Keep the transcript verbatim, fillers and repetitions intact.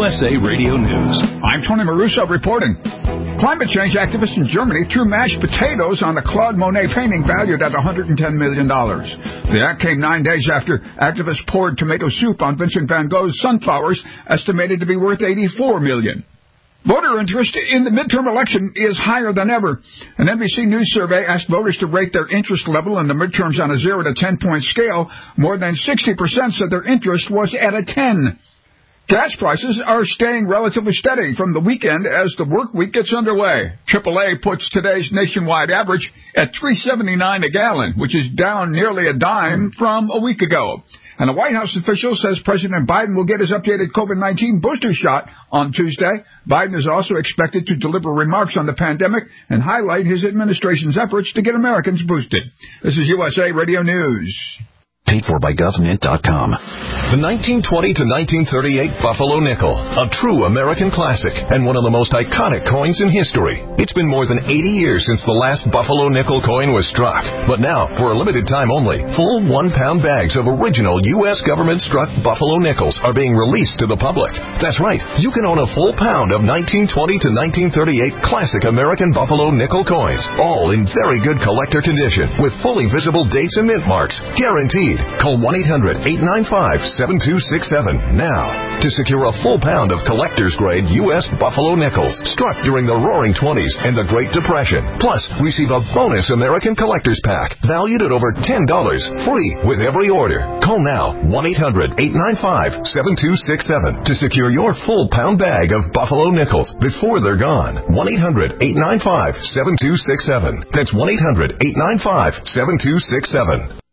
S A Radio News. I'm Tony Maruso reporting. Climate change activists in Germany threw mashed potatoes on a Claude Monet painting valued at one hundred ten million dollars. The act came nine days after activists poured tomato soup on Vincent van Gogh's sunflowers, estimated to be worth eighty-four million dollars. Voter interest in the midterm election is higher than ever. An N B C News survey asked voters to rate their interest level in the midterms on a zero to ten point scale. More than sixty percent said their interest was at a ten. Gas prices are staying relatively steady from the weekend as the work week gets underway. triple A puts today's nationwide average at three seventy-nine a gallon, which is down nearly a dime from a week ago. And a White House official says President Biden will get his updated COVID nineteen booster shot on Tuesday. Biden is also expected to deliver remarks on the pandemic and highlight his administration's efforts to get Americans boosted. This is U S A Radio News. Paid for by government dot com. The nineteen twenty to nineteen thirty-eight Buffalo Nickel, a true American classic and one of the most iconic coins in history. It's been more than eighty years since the last Buffalo Nickel coin was struck. But now, for a limited time only, full one-pound bags of original U S government-struck Buffalo Nickels are being released to the public. That's right, you can own a full pound of nineteen twenty to nineteen thirty-eight classic American Buffalo Nickel coins, all in very good collector condition, with fully visible dates and mint marks, guaranteed. Call one eight hundred, eight nine five, seven two six seven now to secure a full pound of collector's grade U S Buffalo Nickels struck during the Roaring Twenties and the Great Depression. Plus, receive a bonus American Collector's Pack valued at over ten dollars, free with every order. Call now one eight hundred, eight nine five, seven two six seven to secure your full pound bag of Buffalo Nickels before they're gone. one eight hundred, eight nine five, seven two six seven. That's one eight hundred, eight nine five, seven two six seven.